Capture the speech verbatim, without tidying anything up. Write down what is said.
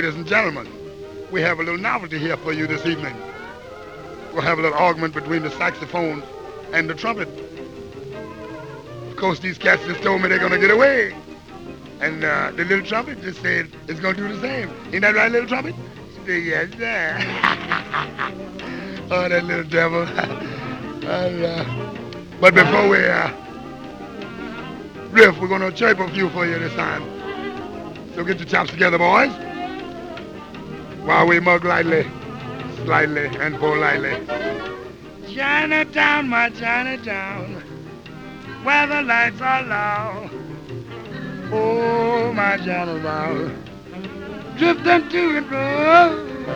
ladies and gentlemen, we have a little novelty here for you this evening. We'll have a little argument between the saxophone and the trumpet. Of course, these cats just told me they're going to get away. And uh, the little trumpet just said it's going to do the same. Ain't that right, little trumpet? She said, yes, sir. Oh, that little devil. And, uh, but before we uh, riff, we're going to chirp a few for you this time. So get your chops together, boys, while we mug lightly, slightly, and politely. Chinatown, my Chinatown, where the lights are low. Oh, my Chinatown, drifting to and fro.